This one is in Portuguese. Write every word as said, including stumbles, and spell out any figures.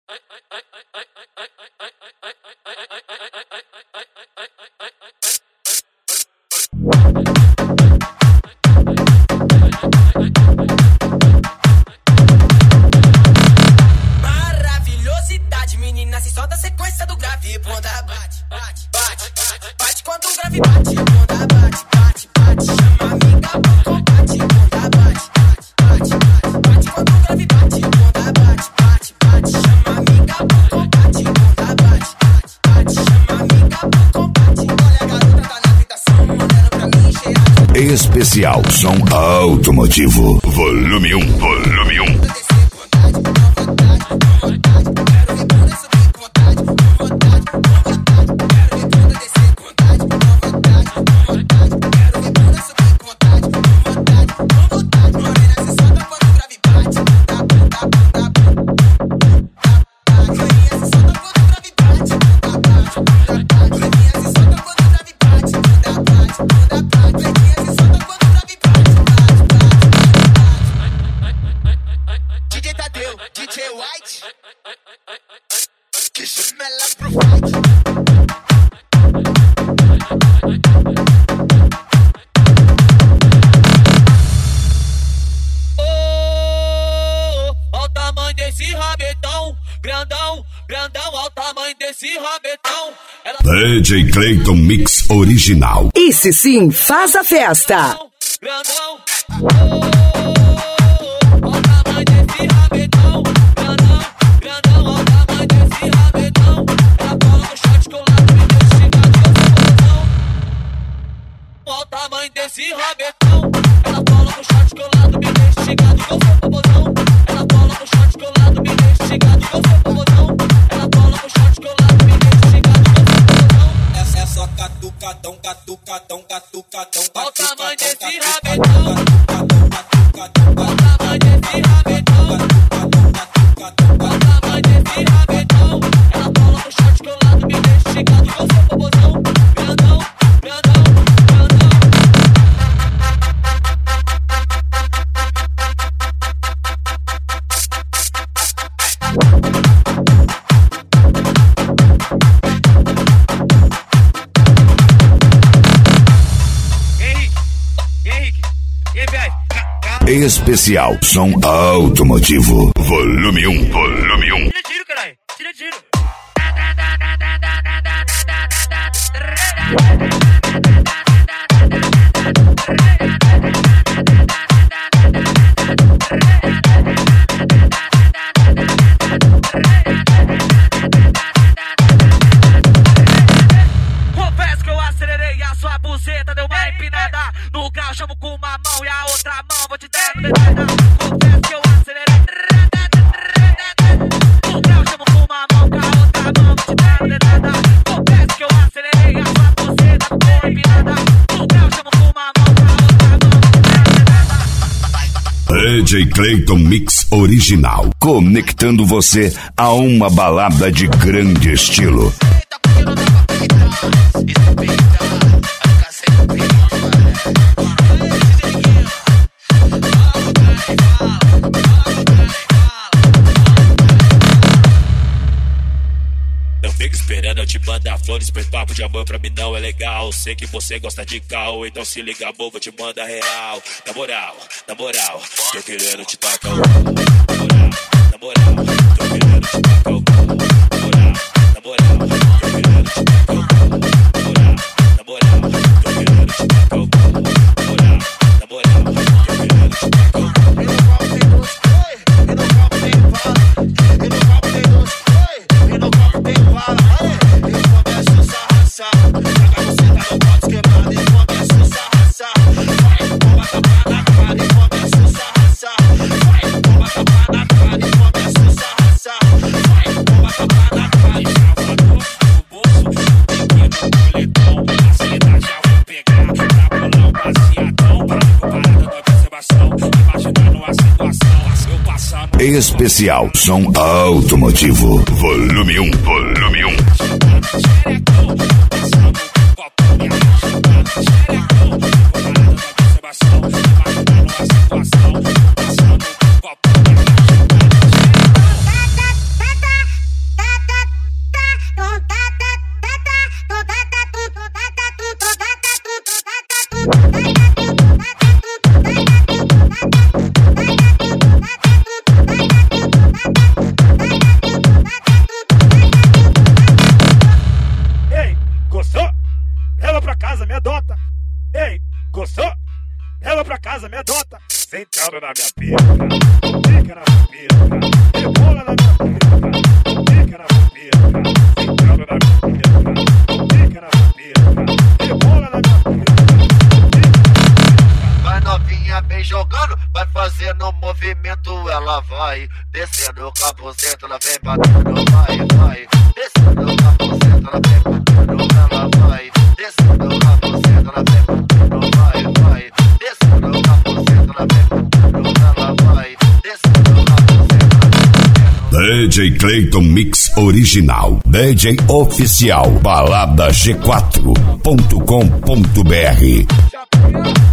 Maravilhosidade, menina, se solta a sequência do grave. Bunda bate, bate, bate, bate quando o grave bate. Bunda bate, bate, bate, chama amiga pro combate. Bunda bate, bate, bate, bate quando o grave bate. Bunda bate, bate, bate, chama amiga pro combate. Bunda bate, bate, chama amiga pro combate. Olha a garota tá na habitação, mandando pra mim cheirar de... Especial som automotivo, volume um, volume um. D J Clayton Mix original. Esse sim faz a festa. Grandão, oh, olha o tamanho desse rabetão. Grandão, grandão, olha o tamanho desse rabetão. Ela cola no shot que eu lá me deixo xingar de confusão. Olha o tamanho desse rabetão. Ela cola no shot que eu lá me deixo xingar de confusão. Ela cola no shot que eu lá me deixo xingar de confusão. Ela cola no shot que eu lá me deixo xingar de confusão. É só catucadão, catucadão, catucadão. Olha o tamanho desse rabetão. Olha o tamanho desse rabetão. Olha o tamanho desse rabetão. Ela cola no shot que eu lá me deixo xingar de confusão. Grandão, grandão, grandão. Especial som automotivo, volume um, volume um. Tira tiro, caralho. Tira tiro. Confesso que eu acelerei a sua buceta, deu uma empinada. No grau chamo com uma mão e a outra mão vou te dar. Confesso que eu acelerei. No grau chamo com uma mão com a outra mão vou te dar. Confesso que eu acelerei a sua buceta, deu uma empinada. No grau chamo com uma mão com a outra mão vou te dar. D J Clayton Mix original, conectando você a uma balada de grande estilo. Não fica esperando eu te mandar flores, pois papo de amor pra mim não é legal. Sei que você gosta de caô, então se liga, amor, vou te mandar real. Na moral, na moral, tô querendo te tacar o na moral, na moral, tô querendo te tacar o na moral, na moral, tô querendo te tacar o na moral, tô querendo te tacar o na moral, na moral, tô querendo te tacar o. Especial som automotivo, volume um, volume um. casa, medota, sentando na minha pica, pica na minha pica, rebola na minha pica, pica na minha pica, sentando na minha pica, pica na minha pica, rebola na minha pica. Vai novinha bem jogando, vai fazendo movimento, ela vai descendo o capuzento, ela vem batendo, vai, vai, descendo o capuzento, ela vem batendo, ela vai, descendo o capuzento, ela vem batendo, vai, vai, descendo o capuzento, ela vem batendo, ela vai, descendo o capuzento, ela vem batendo. D J Clayton Mix Original, D J Oficial, balada g quatro ponto com ponto b r.